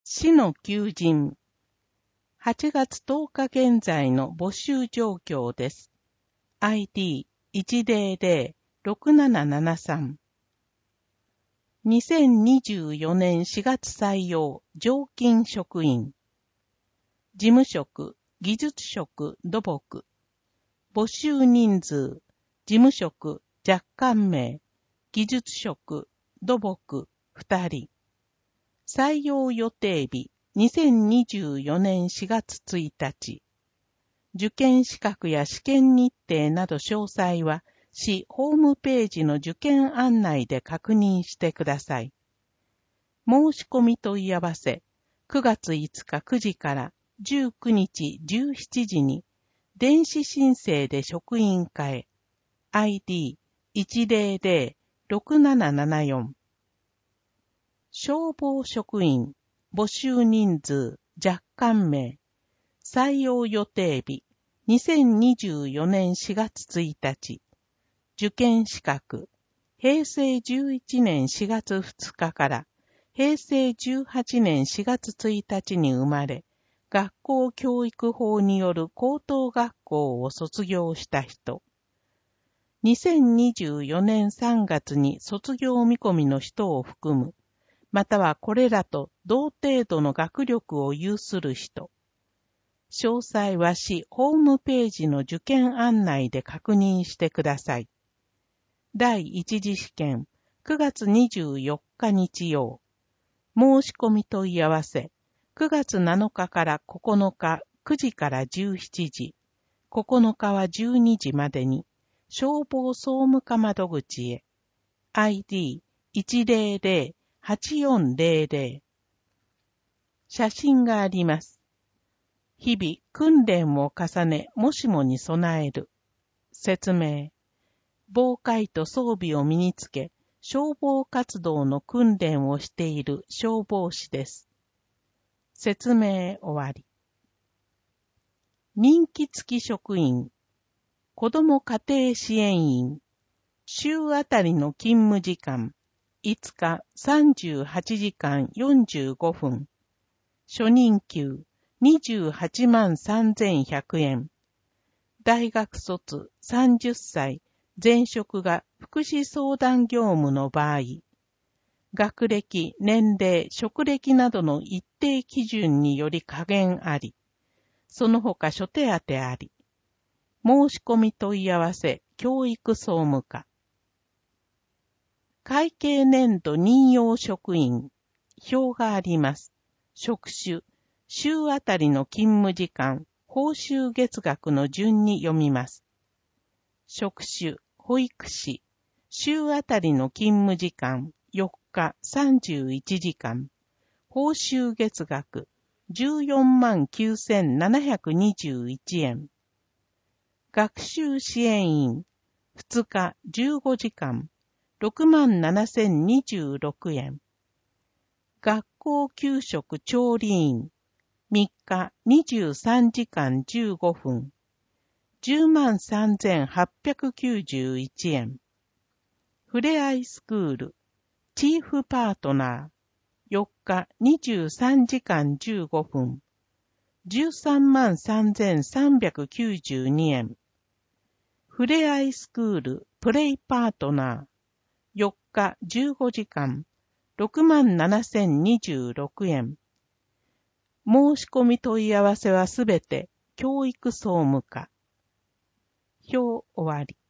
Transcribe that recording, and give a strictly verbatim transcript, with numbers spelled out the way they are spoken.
市の求人。はちがつとおか現在の募集状況です。アイディーいちゼロゼロ ろくななななさん。にせんにじゅうよねんしがつ採用、常勤職員。事務職、技術職、土木。募集人数、事務職、若干名、技術職、土木、ふたり。採用予定日、にせんにじゅうよねんしがつついたち。受験資格や試験日程など詳細は、市ホームページの受験案内で確認してください。申し込み問い合わせ、くがついつかくじからじゅうくにちじゅうしちじに、電子申請で職員課へ、アイディーいちゼロゼロ ろくななななよん。消防職員、募集人数、若干名、採用予定日、にせんにじゅうよねんしがつついたち。受験資格、へいせいじゅういちねんしがつふつかからへいせいじゅうはちねんしがつついたちに生まれ、学校教育法による高等学校を卒業した人。にせんにじゅうよねんさんがつに卒業見込みの人を含む、またはこれらと同程度の学力を有する人。詳細は市ホームページの受験案内で確認してください。第一次試験、くがつにじゅうよっか日曜。申し込み問い合わせ、くがつなのかからここのかくじからじゅうしちじ、ここのかはじゅうにじまでに、消防総務課窓口へ、アイディーいちゼロゼロ はちよんゼロゼロ。写真があります。日々訓練を重ね、もしもに備える。説明。防火衣と装備を身につけ、消防活動の訓練をしている消防士です。説明終わり。任期付き職員、子ども家庭支援員、週あたりの勤務時間、いつかさんじゅうはちじかんよんじゅうごふん、初任給にじゅうはちまんさんぜんひゃくえん、大学卒さんじゅっさい、前職が福祉相談業務の場合、学歴、年齢、職歴などの一定基準により加減あり、その他諸手当あり、申し込み問い合わせ、教育総務課。会計年度任用職員、表があります。職種、週あたりの勤務時間、報酬月額の順に読みます。職種、保育士、週あたりの勤務時間、よっかさんじゅういちじかん、報酬月額、じゅうよんまんきゅうせんななひゃくにじゅういちえん。学習支援員、ふつかじゅうごじかん、ろくまんななせんにじゅうろくえん。学校給食調理員、みっかにじゅうさんじかんじゅうごふん、じゅうまんさんぜんはっぴゃくきゅうじゅういちえん。ふれあいスクール、チーフパートナー、よっかにじゅうさんじかんじゅうごふん、じゅうさんまんさんぜんさんびゃくきゅうじゅうにえん。ふれあいスクール、プレイパートナー、よっかじゅうごじかん、ろくまんななせんにじゅうろくえん。申し込み問い合わせはすべて教育総務課。表終わり。